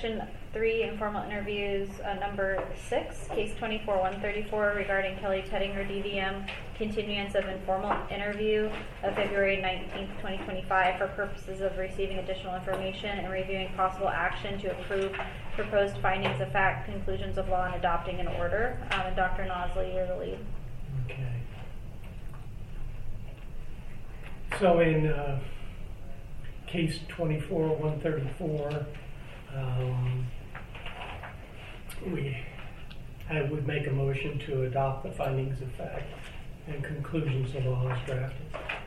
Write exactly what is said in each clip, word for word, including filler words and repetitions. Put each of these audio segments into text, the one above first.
section three, informal interviews, uh, number six, case twenty-four one thirty-four regarding Kelly Teddinger, D V M, continuance of informal interview of February nineteenth, twenty twenty-five for purposes of receiving additional information and reviewing possible action to approve proposed findings of fact, conclusions of law, and adopting an order. Um, and Doctor Nosley, you're the lead. Okay. So in uh, case twenty-four one thirty-four, um, we, I would make a motion to adopt the findings of fact and conclusions of law as drafted.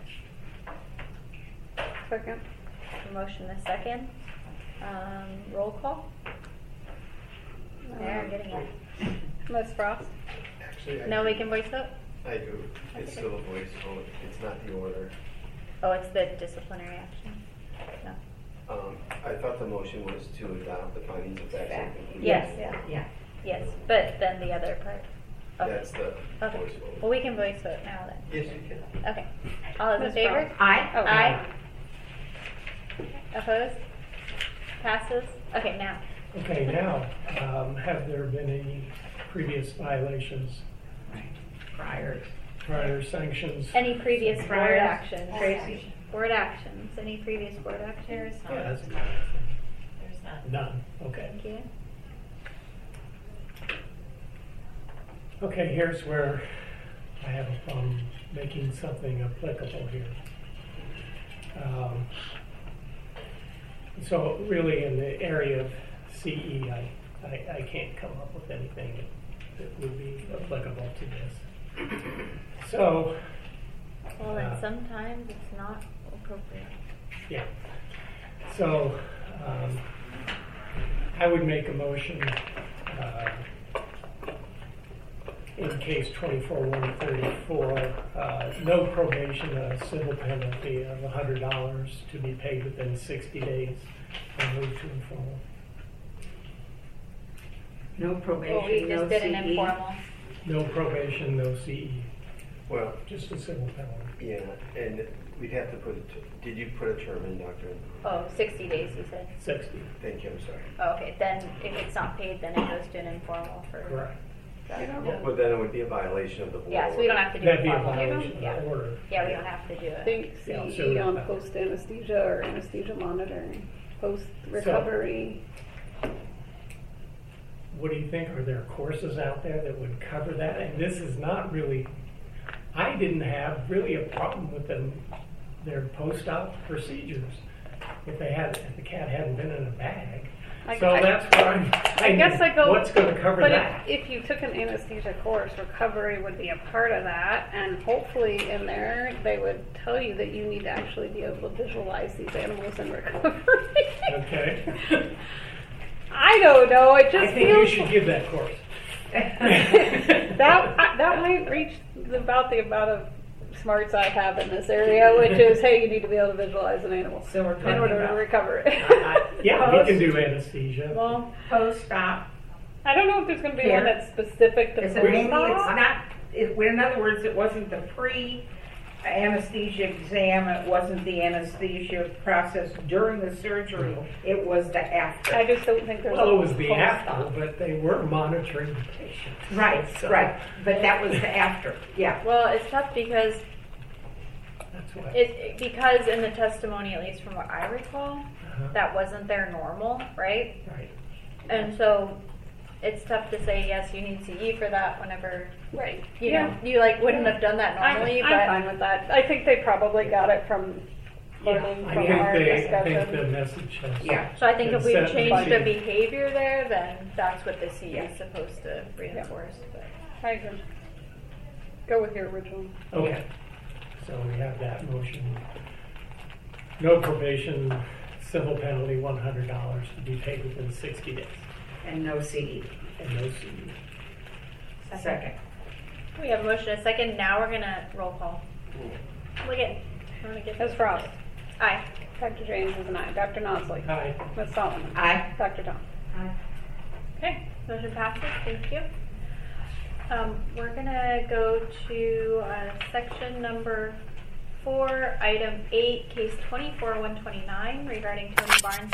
Second. A motion is second. Um, roll call. There, getting it. Miz Frost? Actually, I No, do. we can voice vote? I do. It's Okay. still a voice vote. It's not the order. Oh, it's the disciplinary action. No. Um, I thought the motion was to adopt the findings of fact. and conclusions. Yes. Yeah, yeah. Yes, but then the other part. Okay. That's the Okay. voice vote. Well, we can voice vote now then. Yes, you can. Okay. All those in Miz favor? Frost? Aye. Oh, Aye. Opposed? Passes? Okay, now. Okay, now, um, have there been any previous violations, Prior. prior sanctions? Any previous board Prior- actions? Tracy. Board actions. Any previous board actions? There's Yeah, none. that's a good thing. There's none. None, okay. Thank you. Okay, here's where I have a problem making something applicable here. Um, so really in the area of C E, I, I, I can't come up with anything that would be applicable to this. So, Well, then Uh, sometimes it's not appropriate. yeah. So, um, I would make a motion, uh, in case twenty-four one thirty-four, uh, no probation, a civil penalty of one hundred dollars to be paid within sixty days, and move to informal. No Well, probation, we no just did an C E. informal. No probation, no C E, Well, just a civil penalty. yeah, and we'd have to put, a t- did you put a term in, Doctor? Oh, sixty days, you said. sixty, Thank you, I'm sorry. Oh, okay, then if it's not paid, then it goes to an informal for. correct. You don't Yeah. have- But then it would be a violation of the board. Yeah, so we don't have to do That'd a be a formal. violation of Yeah. the order. Yeah, we don't have to do I it. think Yeah, C so E on that- post anesthesia or anesthesia monitoring, post recovery. What do you think? Are there courses out there that would cover that? And this is not really, I didn't have really a problem with them, their post-op procedures. If they had, if the cat hadn't been in a bag. I- So I- that's where I'm, I guess I go. what's going to cover but that? If, if you took an anesthesia course, recovery would be a part of that, and hopefully in there they would tell you that you need to actually be able to visualize these animals in recovery. Okay. I don't know. It I just think you feels should give that course. that I- that might reach about the amount of smarts I have in this area, which is, hey, you need to be able to visualize an animal So we're in talking order to about recover it. Yeah, we can do anesthesia. Well, post-op. I don't know if there's going to be Care. one that's specific to It's a, maybe it's post-op. not, it, well, in other words, it wasn't the pre-anesthesia exam, it wasn't the anesthesia process during the surgery, it was the after. I just don't think there's. Well, a it was the after, post-op. but they were monitoring the patient. Right, So right, but that was the after, yeah. Well, it's tough because That's why. it because in the testimony, at least from what I recall, Uh-huh. that wasn't their normal, right? Right. And so it's tough to say yes, you need C E for that whenever Right. you Yeah. know you like wouldn't have done that normally. I'm, but I'm fine with that. I think they probably got it from learning I from think our they, I discussion. think the message has. Yeah. so I think if we Consent change the and- behavior there, then that's what the C E Yeah. is supposed to reinforce. But I agree. Go with your original. Okay, so we have that motion. No probation, civil penalty, one hundred dollars to be paid within sixty days, And no C E. and no C E. Second. we have a motion and a second. Now we're gonna roll call. Look at. I'm gonna get Miz Frost. Aye. Doctor James is an aye. Doctor Nosley. Aye. Miz Solomon. Aye. Doctor Tom. Okay, motion passes. Thank you. Um, we're gonna go to uh, section number four, item eight, case twenty-four one twenty-nine regarding Tony Barnes